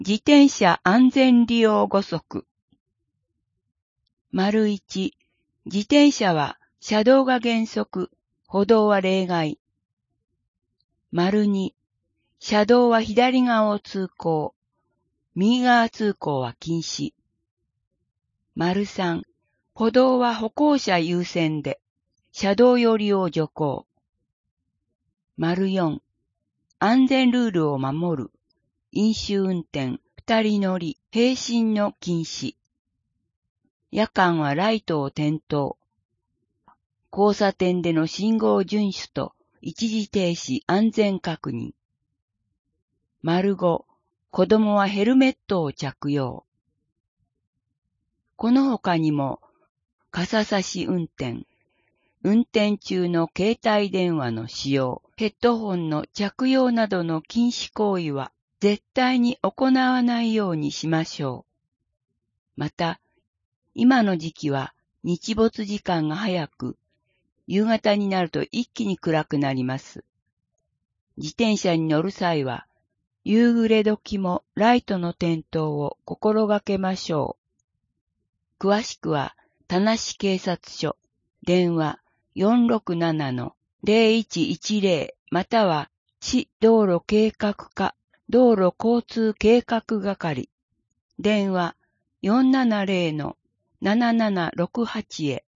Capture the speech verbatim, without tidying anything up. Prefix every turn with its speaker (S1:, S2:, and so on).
S1: 自転車安全利用ごそく。丸一、自転車は車道が原則、歩道は例外。丸二、車道は左側を通行、右側通行は禁止。丸三、歩道は歩行者優先で、車道寄りを徐行。丸四、安全ルールを守る、飲酒運転、二人乗り、並進の禁止。夜間はライトを点灯。交差点での信号遵守と一時停止安全確認。丸五、子供はヘルメットを着用。この他にも、傘差し運転、運転中の携帯電話の使用、ヘッドホンの着用などの禁止行為は絶対に行わないようにしましょう。また、今の時期は日没時間が早く、夕方になると一気に暗くなります。自転車に乗る際は、夕暮れ時もライトの点灯を心がけましょう。詳しくは、田無警察署、電話 よんろくななのゼロいちいちゼロ または市道路計画課道路交通計画係、電話 よんななゼロのななななろくはち へ。